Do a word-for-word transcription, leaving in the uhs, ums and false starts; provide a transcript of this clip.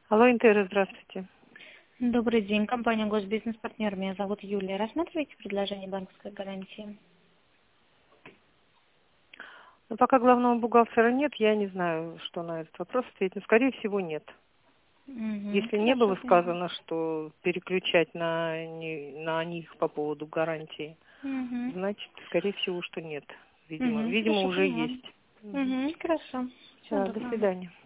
Алло, Интера, здравствуйте. Добрый день, компания Госбизнес-партнер. Меня зовут Юлия. Рассматриваете предложение банковской гарантии? Ну, пока главного бухгалтера нет, я не знаю, что на этот вопрос ответить. Но, скорее всего, нет. Угу, Если не хорошо, было поняла. сказано, что переключать на, не- на них по поводу гарантии, Угу, значит, скорее всего, что нет. Видимо, угу, видимо, хорошо, уже поняла. есть. Мгм. Угу, хорошо. Всего Да, до доброго. свидания.